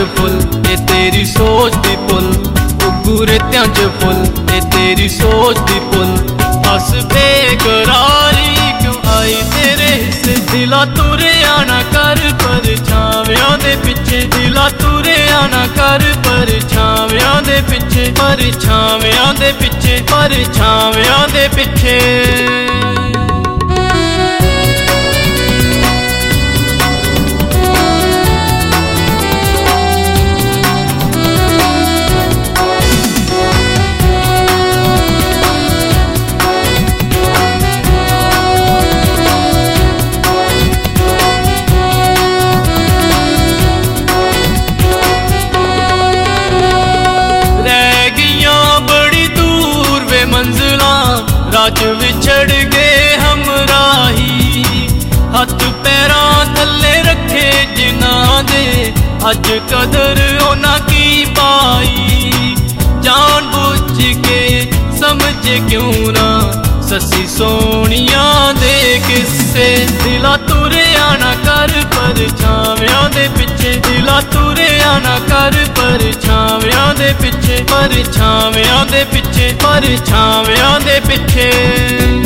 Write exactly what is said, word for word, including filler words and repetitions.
च फुल ए तेरी सोच दी पुल, उग्गू रेत्यां च फुल ए तेरी सोच दी पुल। बस बेकरारी क्यों आई तेरे हिस्से, दिला तुरे आना कर परछावियां दे पिछे, दिला तुरे आना कर परछावियां दे पिछे, परछावियां दे पिछे, परछावियां दे पिछे। राज विछड़ गए हम राही, हथ पैरां थले रखे जिना दे, अज कदर ओना की पाई। जान बुझ के समझे क्यों ना ससी सोनिया दे किस्से, दिला तुरे आना कर परछावियां दे पिछे, दिला तुरे आना कर परछावियां दे पिछे, परछावियां दे पिछे, परछावियां दे पिछे।